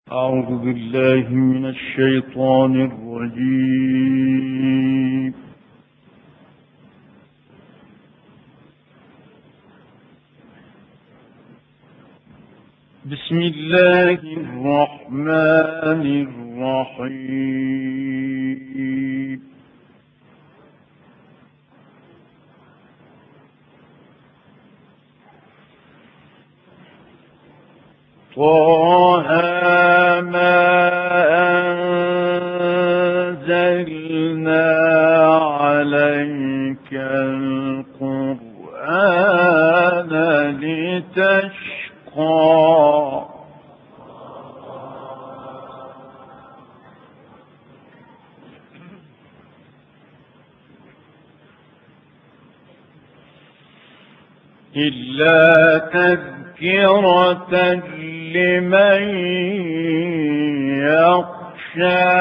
أعوذ بالله من الشيطان الرجيم. بسم الله الرحمن الرحيم. طه ما أنزلنا عليك القرآن لتشقى إلا تذكرة لمن يخشى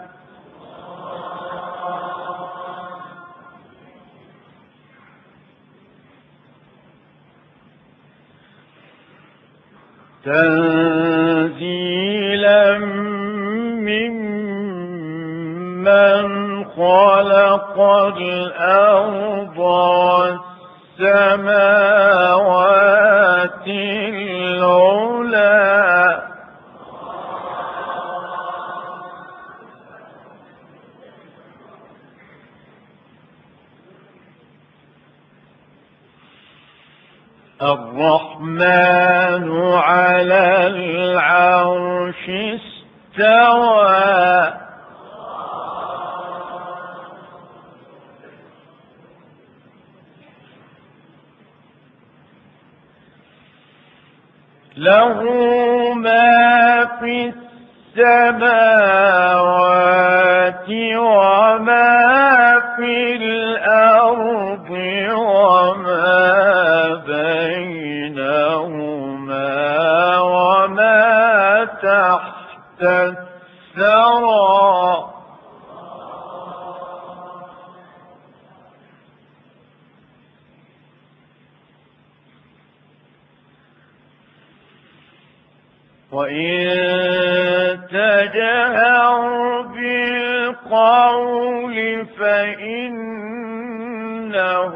تنزيلا ممن خلق الأرض والسماوات العلى الرحمن على العرش استوى له ما في السماوات وما في الأرض وما بينهما وما تحت الثرى وإن تجهر بالقول فإنه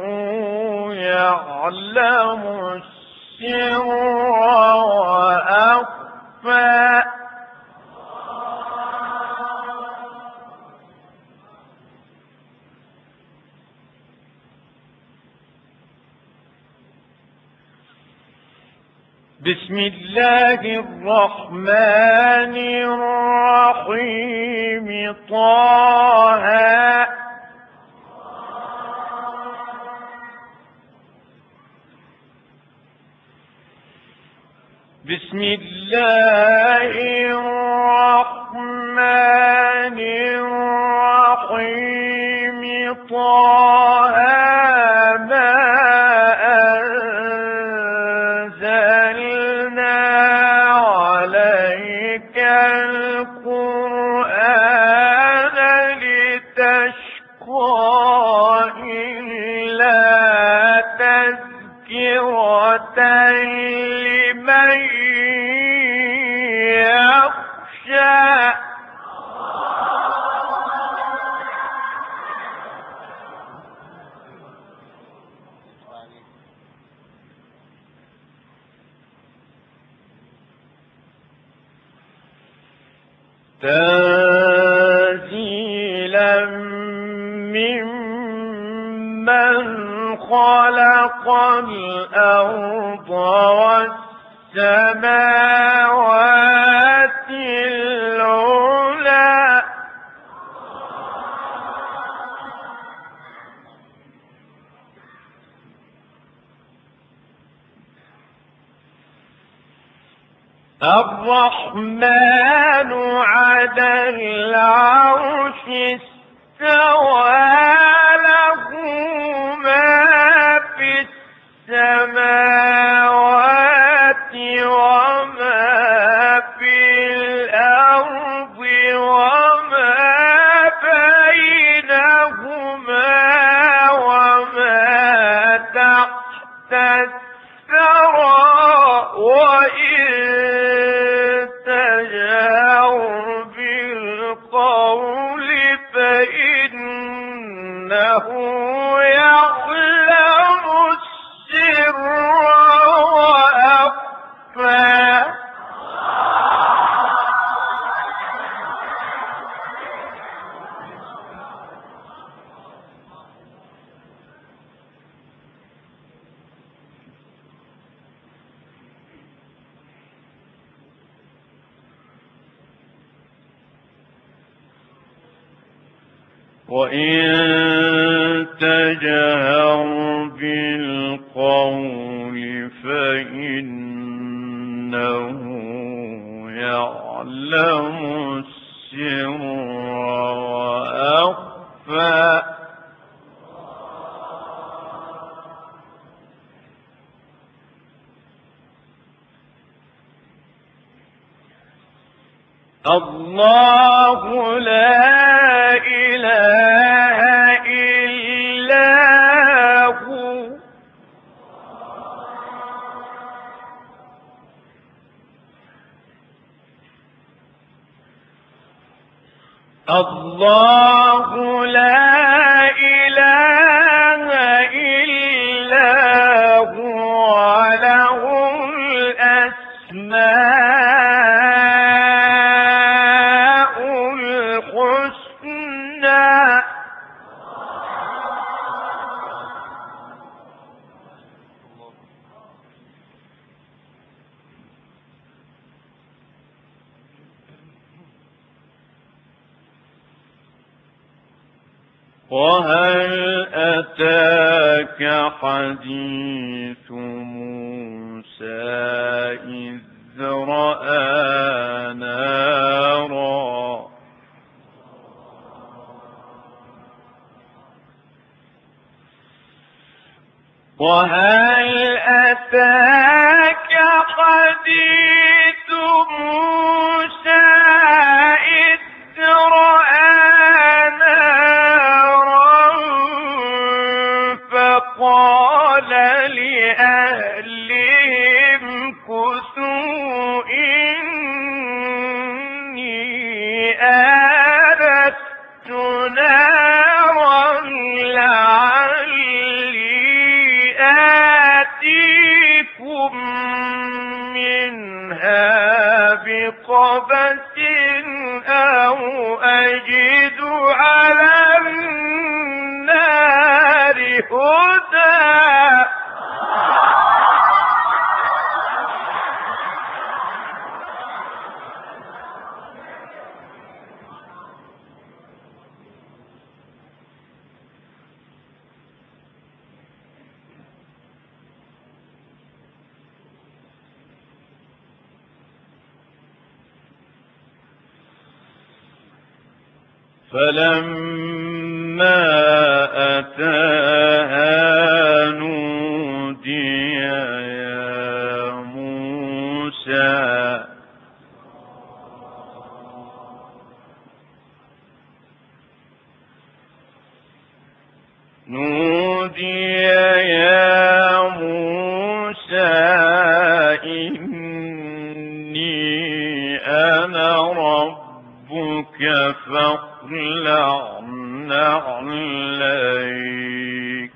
يعلم السر وأخفى بسم الله الرحمن الرحيم طه بسم الله الرحمن الرحيم طه ما أنزلنا عليك القرآن لتشقى إلا تذكرة لمن يخشى تنزيلا ممن خلق الأرض والسماوات العلى الرحمن على العرش استوى له ما في السماوات وما في الأرض وما بينهما وما تحت الثرى وإن تجاهر تجهر بالقول فإنه يعلم السر وأخفى وإن تجهر بالقول فإنه يعلم السر وأخفى الله لا إله إلا هو الله لا إله إلا هو له الأسماء الحسنى وهل أتاك حديث موسى إذ رأى نارا وهل أتاك حديث موسى إذ رأى نارا فقال لأهلهم كثوا إني آنست نارا لعلي آتيكم منها بقبس أو أجد على النار هدى فلما أتاها نودي يا موسى إني أنا ربك فاخلع نعليك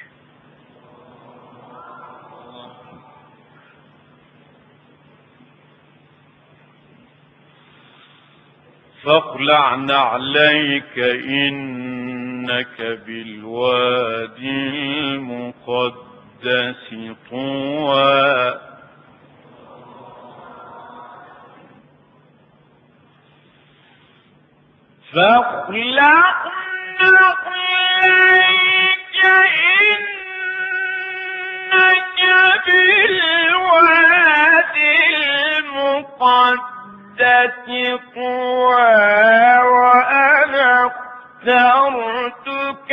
إنك بالوادي المقدس طوى فاخلع نعليك إنك بالوادي المقدس طوى وأنا اخترتك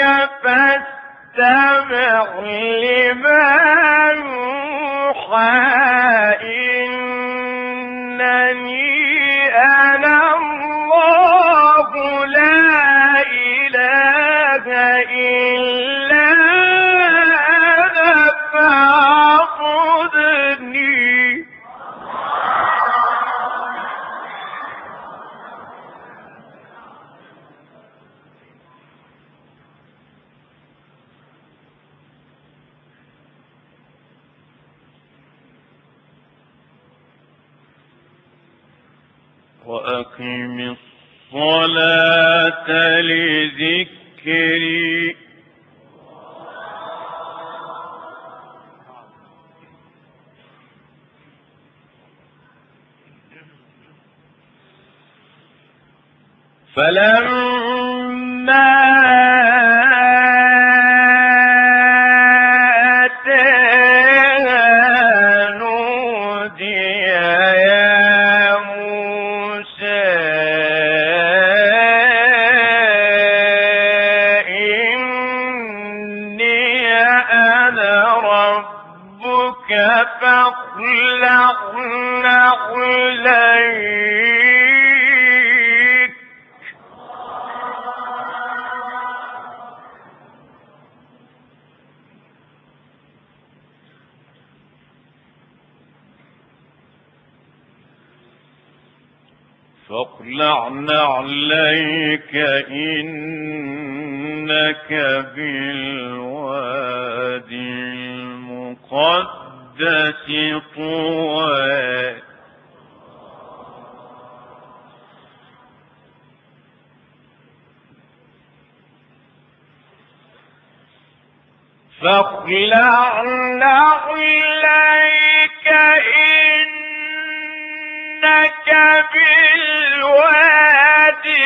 فاستمع لما يوحى إنني أنا الله لا إله إلا أنا فاعبدني وأقم الصلاة لذكري فلما أتاها نودي يا موسى إني أنا ربك فاخلع نعليك. فاخلع نعليك إنك بالوادي المقدس طوى. فاخلع نعليك إنك بالوادي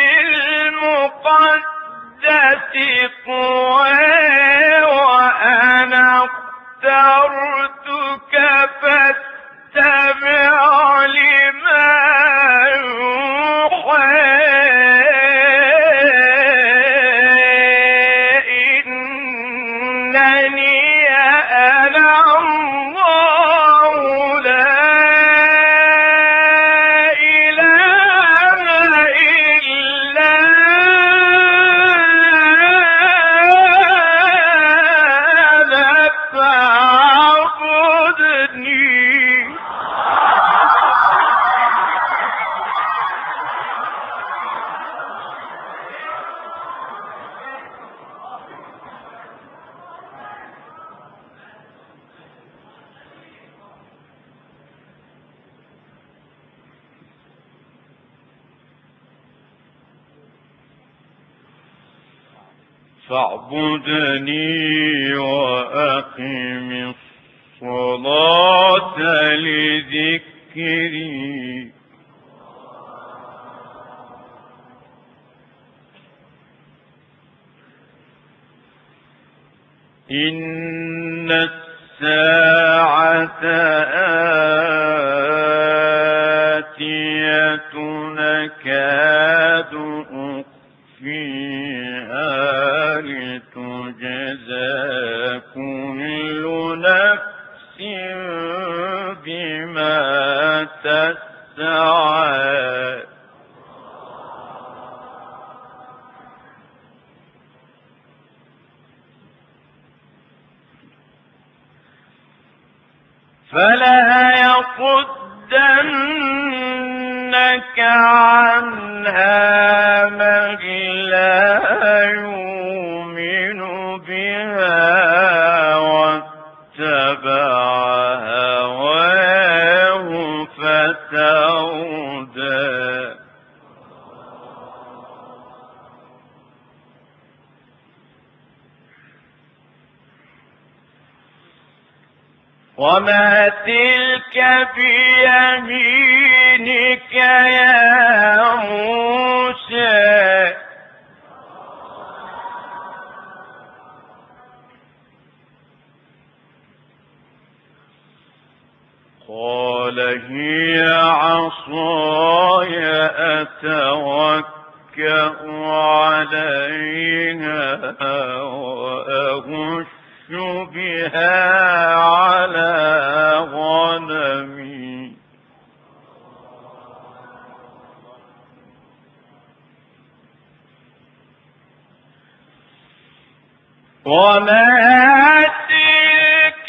المقدس طوى وأنا اخترتك فاستمع لما يوحى إنني أنا الله لا إله إلا أنا فاعبدني. فاعبدني وأقم الصلاة لذكري. إن الساعة آتية نكاد أخفيها لتجزى كل نفس بما تسعى. فلا يصدنك عنها من لا يؤمن بها واتبع هواه فتردى. وما تلك بيمينك يا موسى. قال هي عصاي أتوكأ عليها وأهش بها على غنمي. وما تلك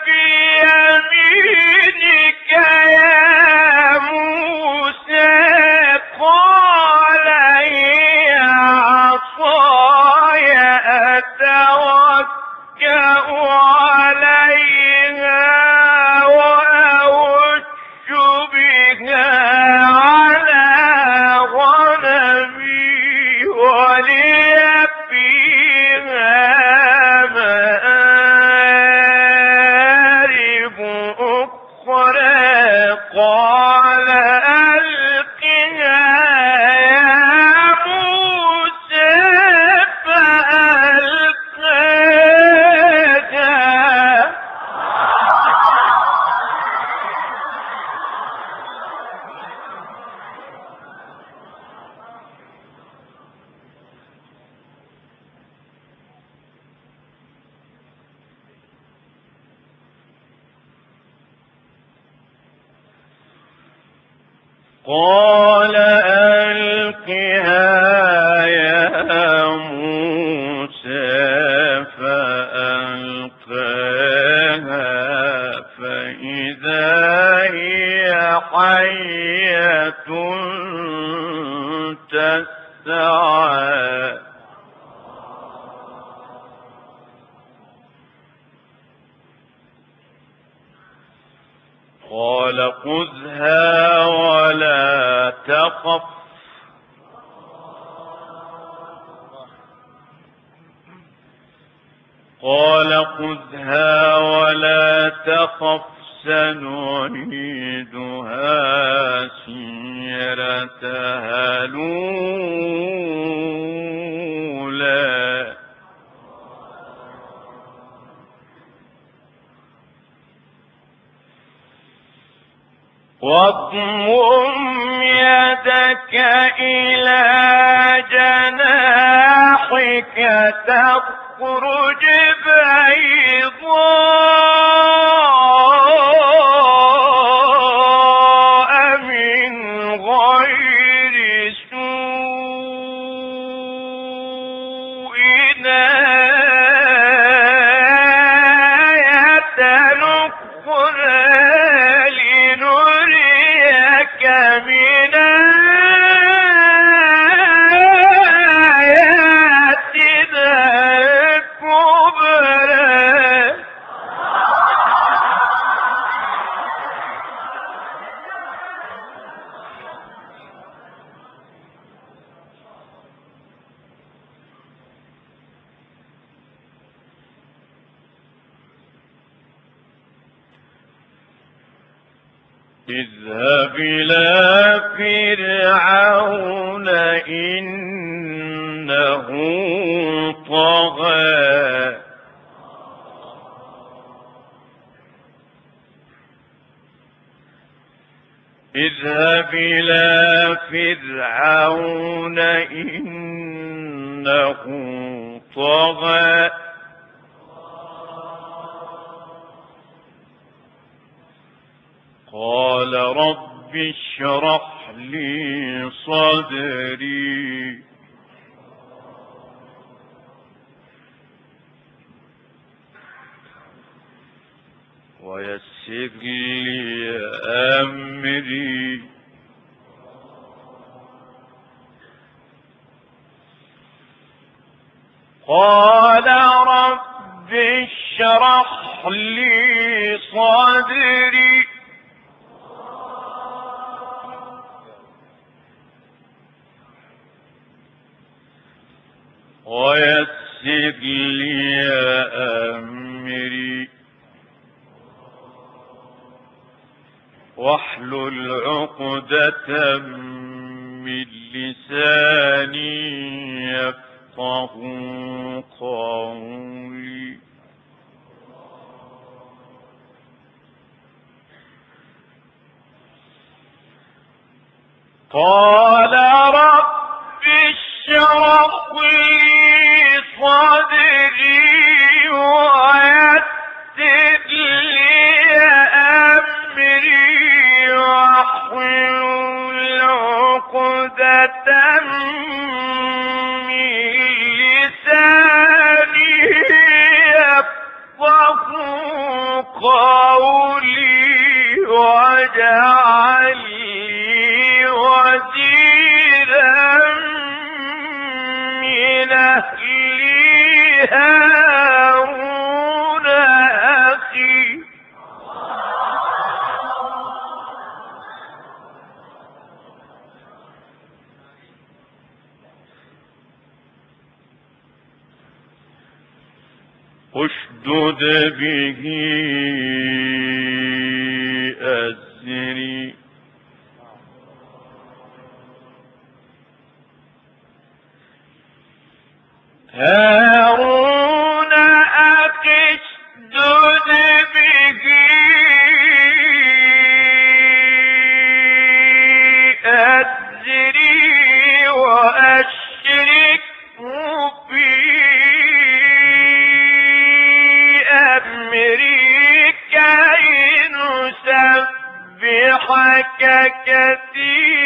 بيمينك يا موسى. قال هي عصاي أتوكأ عليها وأهش بها على قال ألقها يا موسى فألقاها فإذا هي حية تسعى قال خذها ولا تخف سنعيدها سيرتها الأولى واضمم يدك إلى جناحك تخرج بيضاء من غير سوء آية أخرى لنريك من آياتنا الكبرى اذهب إلى فرعون إنه طغى اذهب إلى فرعون إنه طغى قال رب اشرح لي صدري ويسر لي أمري قال رب اشرح لي صدري ويسر لي أمري واحلل عقدة من لساني يفقه قولي قال رب اشرح لي صدري ويسر لي أمري واحلل عقدة من لساني يفقه قولي واجعل لي وزيرا من أهلي هارون أخي اشدد به أزري هارون أخي اشدد به أزري وأشركه في أمري كي نسبحك كثيرا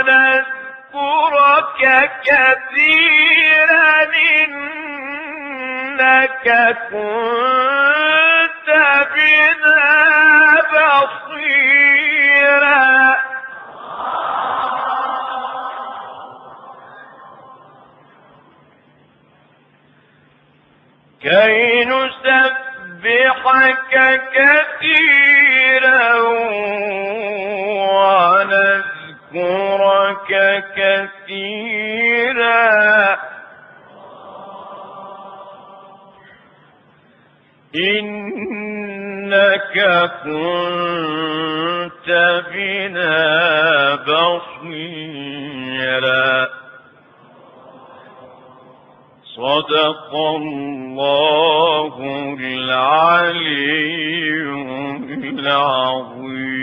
ونذكرك كثيرا إنك كنت بنا بصيرا. كي نسبحك كثيرا ونذكرك كثيرا إنك كنت بنا بصيرا. صدق الله العلي العظيم.